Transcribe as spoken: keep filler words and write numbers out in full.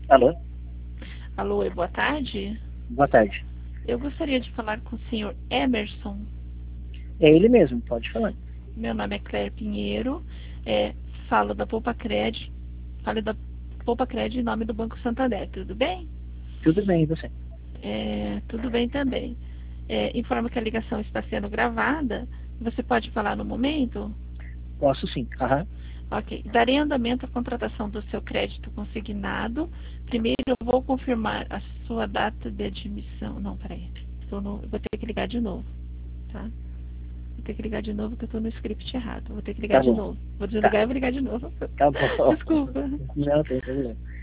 Alô? Alô, e boa tarde. Boa tarde. Eu gostaria de falar com o senhor Emerson. É ele mesmo, pode falar. Meu nome é Claire Pinheiro. É, falo da Poupa Cred. Falo da Poupa Cred em nome do Banco Santander. Tudo bem? Tudo bem, e você? É, tudo bem também. É, informo que a ligação está sendo gravada. Você pode falar no momento? Posso sim. Aham. Ok. Darei andamento à contratação do seu crédito consignado. Primeiro eu vou confirmar a sua data de admissão. Não, peraí. Estou no... eu vou ter que ligar de novo. Tá? Vou ter que ligar de novo porque eu estou no script errado. Vou ter que ligar Tá de bom. novo. Vou Tá. desligar e vou ligar de novo. Tá bom. Desculpa. Não tem problema.